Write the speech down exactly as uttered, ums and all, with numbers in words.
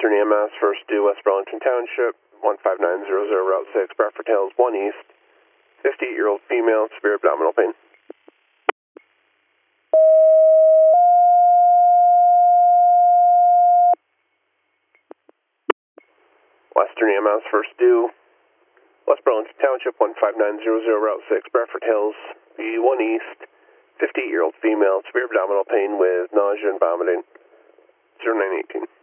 Western E M S, first due West Burlington Township, one five nine zero zero, Route six, Bradford Hills, one East, fifty-eight-year-old female, severe abdominal pain. Western E M S, first due West Burlington Township, one five nine zero zero, Route six, Bradford Hills, B one East, fifty-eight-year-old female, severe abdominal pain with nausea and vomiting, zero nine eighteen.